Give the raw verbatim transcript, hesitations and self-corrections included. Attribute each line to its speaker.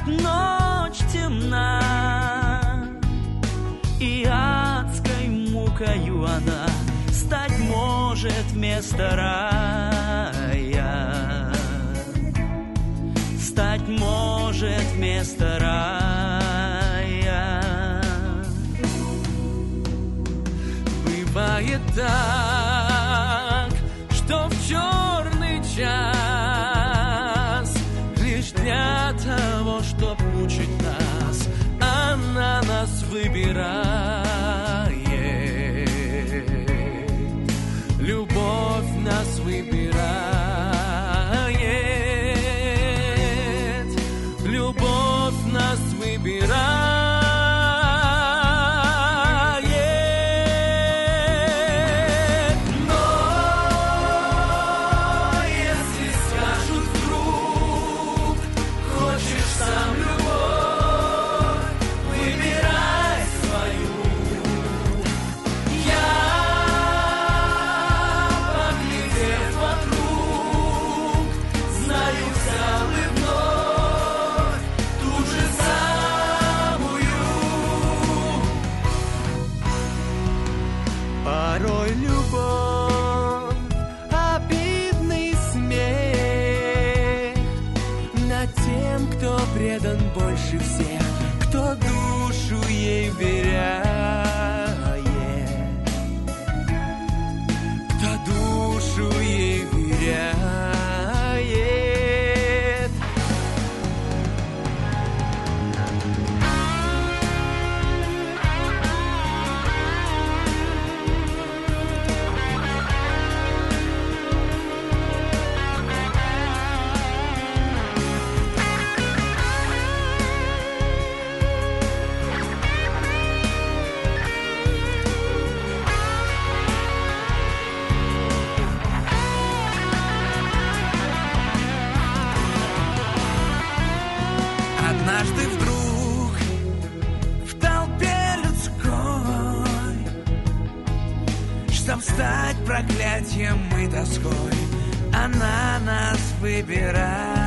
Speaker 1: как ночь темна, и адской мукою она стать может вместо рая, стать может вместо рая. Бывает так, что в черный час лишь для того, чтоб мучить нас, она нас выбирает. Любовь нас выбирает. Любовь нас выбирает. Порой любовь, обидный смех над тем, кто предан больше всех, кто душу ей вверяет, кто душу ей вверяет. Однажды вдруг в толпе людской, чтоб стать проклятием и тоской, она нас выбирает.